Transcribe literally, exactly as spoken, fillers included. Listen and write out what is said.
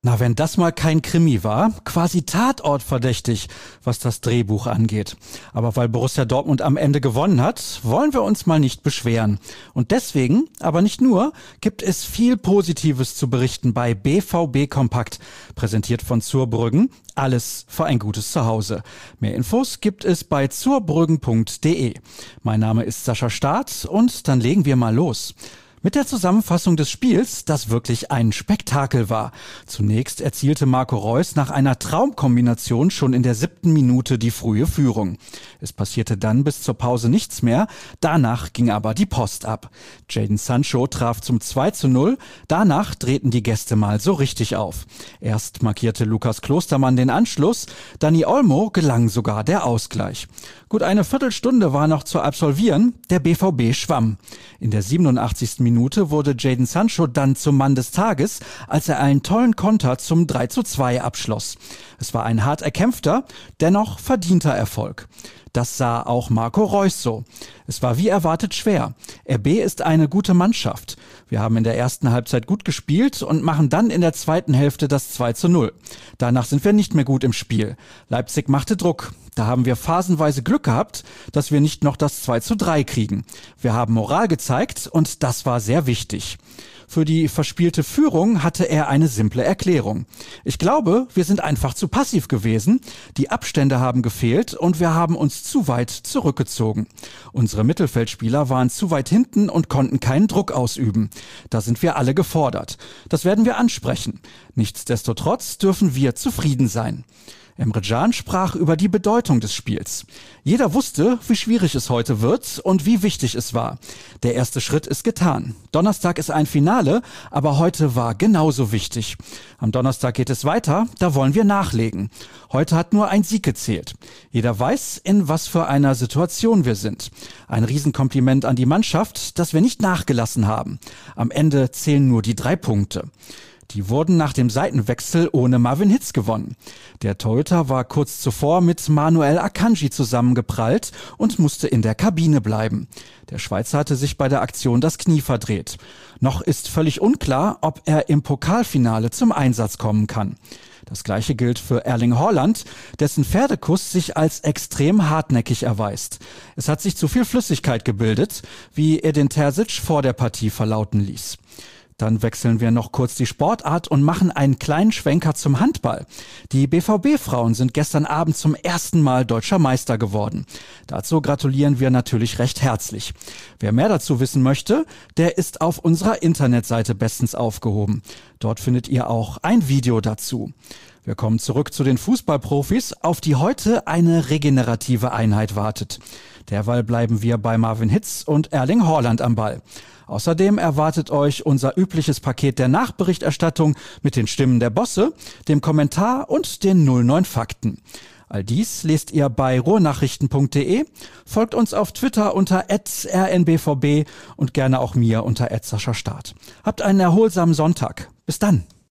Na, wenn das mal kein Krimi war, quasi tatortverdächtig, was das Drehbuch angeht. Aber weil Borussia Dortmund am Ende gewonnen hat, wollen wir uns mal nicht beschweren. Und deswegen, aber nicht nur, gibt es viel Positives zu berichten bei B V B Kompakt, präsentiert von Zurbrüggen. Alles für ein gutes Zuhause. Mehr Infos gibt es bei zurbrüggen punkt de. Mein Name ist Sascha Staat und dann legen wir mal los. Mit der Zusammenfassung des Spiels, das wirklich ein Spektakel war. Zunächst erzielte Marco Reus nach einer Traumkombination schon in der siebten Minute die frühe Führung. Es passierte dann bis zur Pause nichts mehr, danach ging aber die Post ab. Jadon Sancho traf zum zwei zu null, danach drehten die Gäste mal so richtig auf. Erst markierte Lukas Klostermann den Anschluss, Dani Olmo gelang sogar der Ausgleich. Gut eine Viertelstunde war noch zu absolvieren, der B V B schwamm. In der siebenundachtzigsten Minute wurde Jadon Sancho dann zum Mann des Tages, als er einen tollen Konter zum drei zu zwei abschloss. Es war ein hart erkämpfter, dennoch verdienter Erfolg. Das sah auch Marco Reus so. Es war wie erwartet schwer. R B ist eine gute Mannschaft. Wir haben in der ersten Halbzeit gut gespielt und machen dann in der zweiten Hälfte das zwei zu null. Danach sind wir nicht mehr gut im Spiel. Leipzig machte Druck. Da haben wir phasenweise Glück gehabt, dass wir nicht noch das zwei zu drei kriegen. Wir haben Moral gezeigt und das war sehr wichtig. Für die verspielte Führung hatte er eine simple Erklärung. Ich glaube, wir sind einfach zu passiv gewesen, die Abstände haben gefehlt und wir haben uns zu weit zurückgezogen. Unsere Mittelfeldspieler waren zu weit hinten und konnten keinen Druck ausüben. Da sind wir alle gefordert. Das werden wir ansprechen. Nichtsdestotrotz dürfen wir zufrieden sein. Emre Can sprach über die Bedeutung des Spiels. Jeder wusste, wie schwierig es heute wird und wie wichtig es war. Der erste Schritt ist getan. Donnerstag ist ein Finale, aber heute war genauso wichtig. Am Donnerstag geht es weiter, da wollen wir nachlegen. Heute hat nur ein Sieg gezählt. Jeder weiß, in was für einer Situation wir sind. Ein Riesenkompliment an die Mannschaft, dass wir nicht nachgelassen haben. Am Ende zählen nur die drei Punkte. Die wurden nach dem Seitenwechsel ohne Marvin Hitz gewonnen. Der Torhüter war kurz zuvor mit Manuel Akanji zusammengeprallt und musste in der Kabine bleiben. Der Schweizer hatte sich bei der Aktion das Knie verdreht. Noch ist völlig unklar, ob er im Pokalfinale zum Einsatz kommen kann. Das gleiche gilt für Erling Haaland, dessen Pferdekuss sich als extrem hartnäckig erweist. Es hat sich zu viel Flüssigkeit gebildet, wie Edin Terzic vor der Partie verlauten ließ. Dann wechseln wir noch kurz die Sportart und machen einen kleinen Schwenker zum Handball. Die B V B-Frauen sind gestern Abend zum ersten Mal deutscher Meister geworden. Dazu gratulieren wir natürlich recht herzlich. Wer mehr dazu wissen möchte, der ist auf unserer Internetseite bestens aufgehoben. Dort findet ihr auch ein Video dazu. Wir kommen zurück zu den Fußballprofis, auf die heute eine regenerative Einheit wartet. Derweil bleiben wir bei Marvin Hitz und Erling Haaland am Ball. Außerdem erwartet euch unser übliches Paket der Nachberichterstattung mit den Stimmen der Bosse, dem Kommentar und den null neun Fakten. All dies lest ihr bei ruhrnachrichten punkt de, folgt uns auf Twitter unter at r n b v b und gerne auch mir unter at sascha staat. Habt einen erholsamen Sonntag. Bis dann.